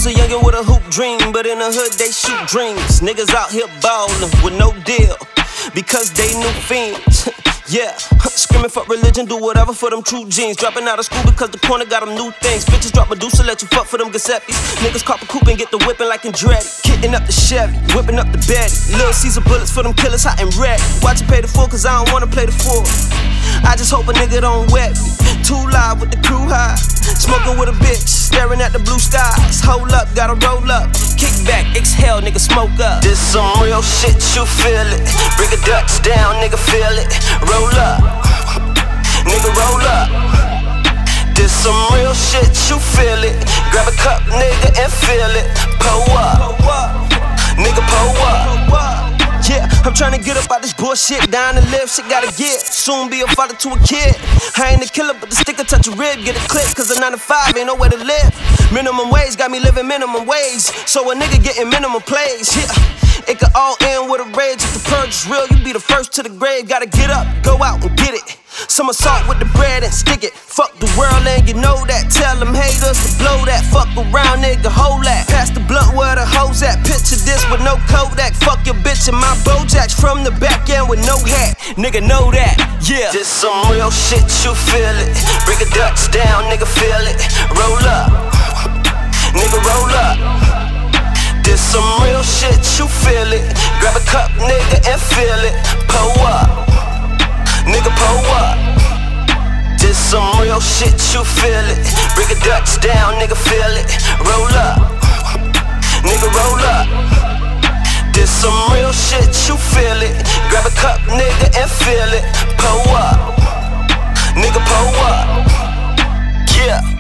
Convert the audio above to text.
was a youngin' with a hoop dream, but in the hood they shoot dreams. Niggas out here ballin' with no deal, because they new fiends. Yeah, screaming for religion, do whatever for them true jeans. Dropping out of school because the corner got them new things. Bitches drop Medusa, let you fuck for them Giuseppe's. Niggas cop a coupe and get the whipping like Andretti. Kicking up the Chevy, whipping up the Betty. Little Caesar bullets for them killers hot and ready. Watch you pay the full cause I don't wanna play the fool. I just hope a nigga don't wet me. Too live with the crew high. Smoking with a bitch, staring at the blue skies. Hold up, gotta roll up. Kick back, exhale, nigga, smoke up. This some real shit, you feel it. Bring a Dutch down, nigga, feel it. Roll up, nigga, roll up. This some real shit, you feel it. Grab a cup, nigga, and feel it. Pull up, nigga, pull up. Yeah, I'm tryna get up out this bullshit, down and live, shit gotta get. Soon be a father to a kid. I ain't a killer, but the sticker touch a rib, get a clip, cause a 9 to 5 ain't nowhere to live. Minimum wage got me living minimum wage, so a nigga getting minimum plays. Yeah, it could all end with a rage. If the purge is real, you be the first to the grave. Gotta get up, go out and get it. Somersault with the bread and stick it. Fuck the world and you know that. Tell them haters to blow that. Fuck around, nigga, hold that. Pass the blunt where the hoes at. Picture this with no Kodak. Fuck your bitch and my Bojacks from the back end with no hat. Nigga, know that, yeah. This some real shit, you feel it. Bring a Dutch down, nigga, feel it. Roll up, nigga, roll up. This some real shit, you feel it. Grab a cup, nigga, and feel it. Pull up, nigga, pull up. This some real shit, you feel it. Bring a Dutch down, nigga, feel it. Roll up, nigga, roll up. This some real shit, you feel it. Grab a cup, nigga, and feel it. Pull up, nigga, pull up. Yeah.